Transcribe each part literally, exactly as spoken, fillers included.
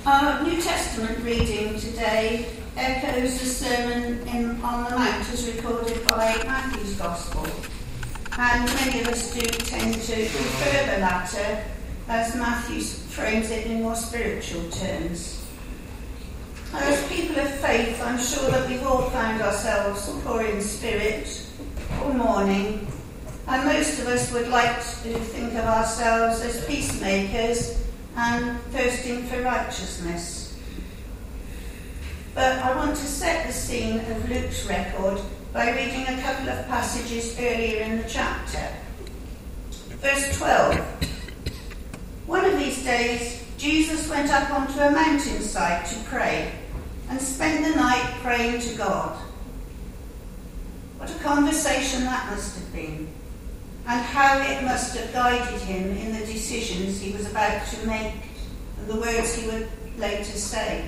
Our New Testament reading today echoes the Sermon in, on the Mount as recorded by Matthew's Gospel, and many of us do tend to prefer the latter as Matthew frames it in more spiritual terms. And as people of faith, I'm sure that we've all found ourselves poor in spirit or mourning, and most of us would like to think of ourselves as peacemakers and thirsting for righteousness. But I want to set the scene of Luke's record by reading a couple of passages earlier in the chapter. Verse twelve. One of these days, Jesus went up onto a mountainside to pray and spent the night praying to God. What a conversation that must have been, and how it must have guided him in the decisions he was about to make and the words he would later say.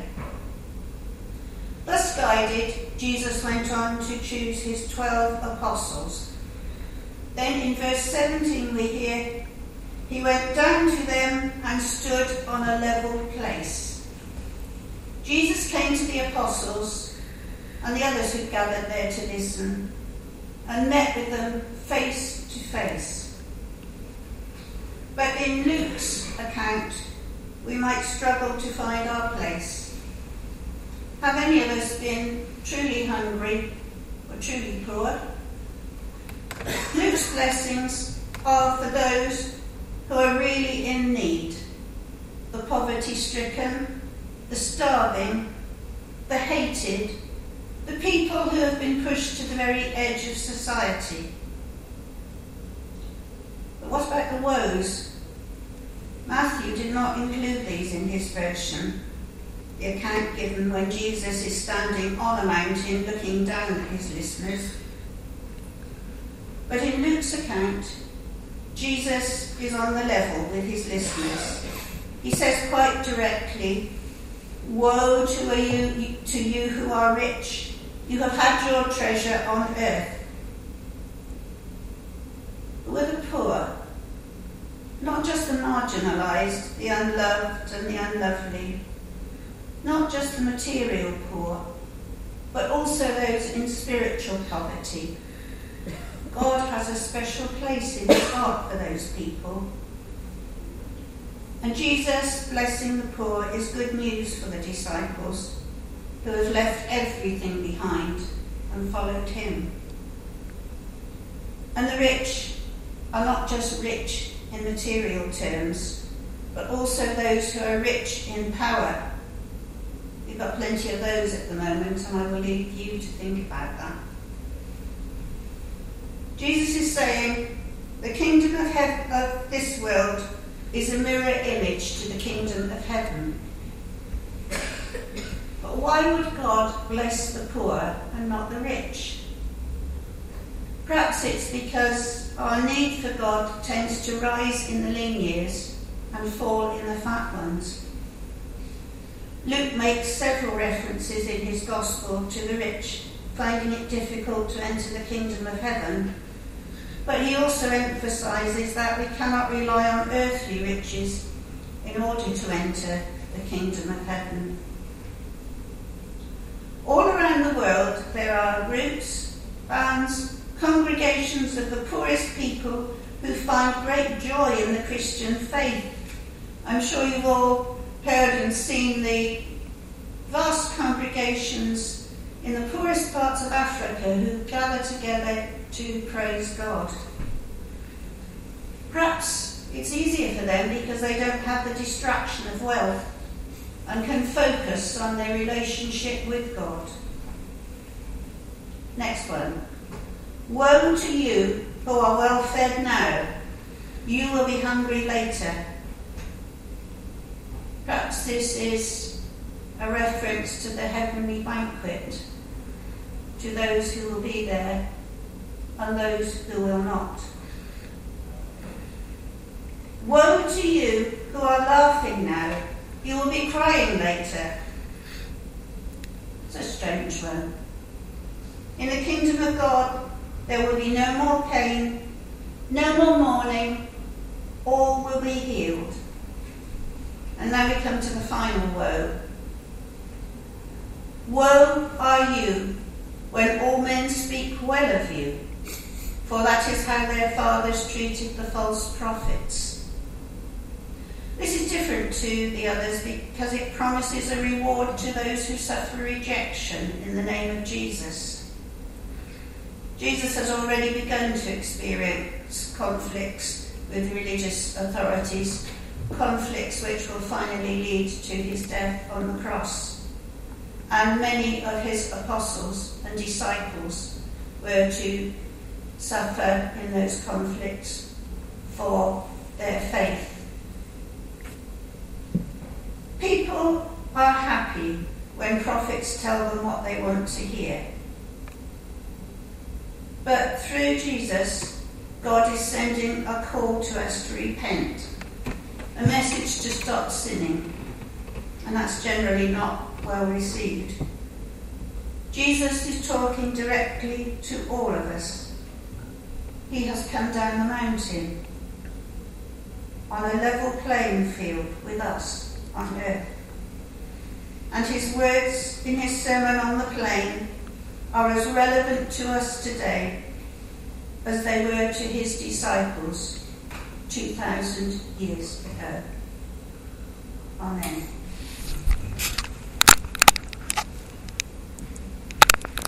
Thus guided, Jesus went on to choose his twelve apostles. Then in verse seventeen we hear, he went down to them and stood on a level place. Jesus came to the apostles and the others who gathered there to listen and met with them face to face. But in Luke's account, we might struggle to find our place. Have any of us been truly hungry or truly poor? Luke's blessings are for those who are really in need, the poverty-stricken, the starving, the hated, the people who have been pushed to the very edge of society. But what about the woes? Matthew did not include these in his version, the account given when Jesus is standing on a mountain looking down at his listeners. But in Luke's account, Jesus is on the level with his listeners. He says quite directly, "Woe to you, to you who are rich. You have had your treasure on earth." We're the poor, not just the marginalised, the unloved and the unlovely, not just the material poor, but also those in spiritual poverty. God has a special place in his heart for those people. And Jesus, blessing the poor, is good news for the disciples who have left everything behind and followed him. And the rich are not just rich in material terms, but also those who are rich in power. We've got plenty of those at the moment, and I will leave you to think about that. Jesus is saying the kingdom of, he- of this world is a mirror image to the kingdom of heaven. But why would God bless the poor and not the rich? Perhaps it's because our need for God tends to rise in the lean years and fall in the fat ones. Luke makes several references in his gospel to the rich finding it difficult to enter the kingdom of heaven, but he also emphasises that we cannot rely on earthly riches in order to enter the kingdom of heaven. All around the world there are groups, bands, congregations of the poorest people who find great joy in the Christian faith. I'm sure you've all heard and seen the vast congregations in the poorest parts of Africa who gather together to praise God. Perhaps it's easier for them because they don't have the distraction of wealth and can focus on their relationship with God. Next one. Woe to you who are well fed now. You will be hungry later. Perhaps this is a reference to the heavenly banquet, to those who will be there and those who will not. Woe to you who are laughing now. You will be crying later. It's a strange one. In the kingdom of God, there will be no more pain, no more mourning, all will be healed. And now we come to the final woe. Woe are you when all men speak well of you, for that is how their fathers treated the false prophets. This is different to the others because it promises a reward to those who suffer rejection in the name of Jesus. Jesus has already begun to experience conflicts with religious authorities, conflicts which will finally lead to his death on the cross. And many of his apostles and disciples were to suffer in those conflicts for their faith. People are happy when prophets tell them what they want to hear. But through Jesus, God is sending a call to us to repent, a message to stop sinning, and that's generally not well received. Jesus is talking directly to all of us. He has come down the mountain on a level playing field with us on earth. And his words in his Sermon on the Plain are as relevant to us today as they were to his disciples two thousand years ago. Amen.